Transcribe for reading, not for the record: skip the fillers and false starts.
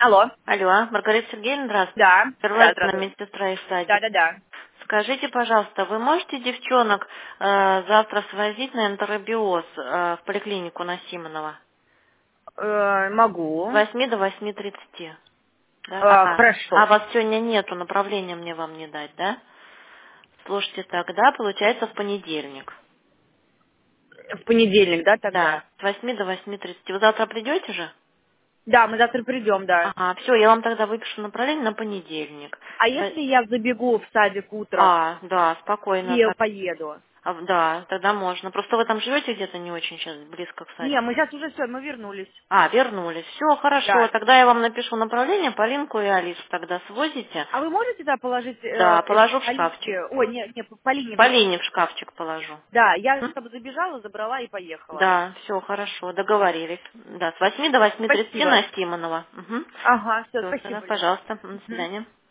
Алло. Алло, Маргарита Сергеевна, здравствуйте. Да. Да, Первая здравствуйте. медсестра из садика. Да. Скажите, пожалуйста, вы можете девчонок завтра свозить на энтеробиоз в поликлинику на Симонова? С Могу. 8 до 8:30. Да? А Хорошо. вас сегодня нету, направления мне вам не дать, да? Слушайте, тогда получается в понедельник. В понедельник, да, Да, тогда? с 8 до 8:30. Вы завтра придете же? Да, мы завтра придем, да. Ага, все, я вам тогда выпишу направление на понедельник. А если я забегу в садик утром Да, спокойно. и поеду? Да, тогда можно. Просто вы там живете где-то не очень сейчас, близко к Не, садику. мы сейчас уже все, мы вернулись. Вернулись. Все, хорошо. Да. Тогда я вам напишу направление, Полинку и Алису тогда свозите. А вы можете, да, положить Да, положу в шкафчик. Алисе? Ой, не, Полине. Полине в шкафчик положу. Да, я М? чтобы забежала, забрала и поехала. Да, все, хорошо, договорились. Да, с 8 до 8:30 Спасибо. на Симонова. Угу. Ага, все, Все, тогда, спасибо, Лен. пожалуйста, до Мгм. свидания.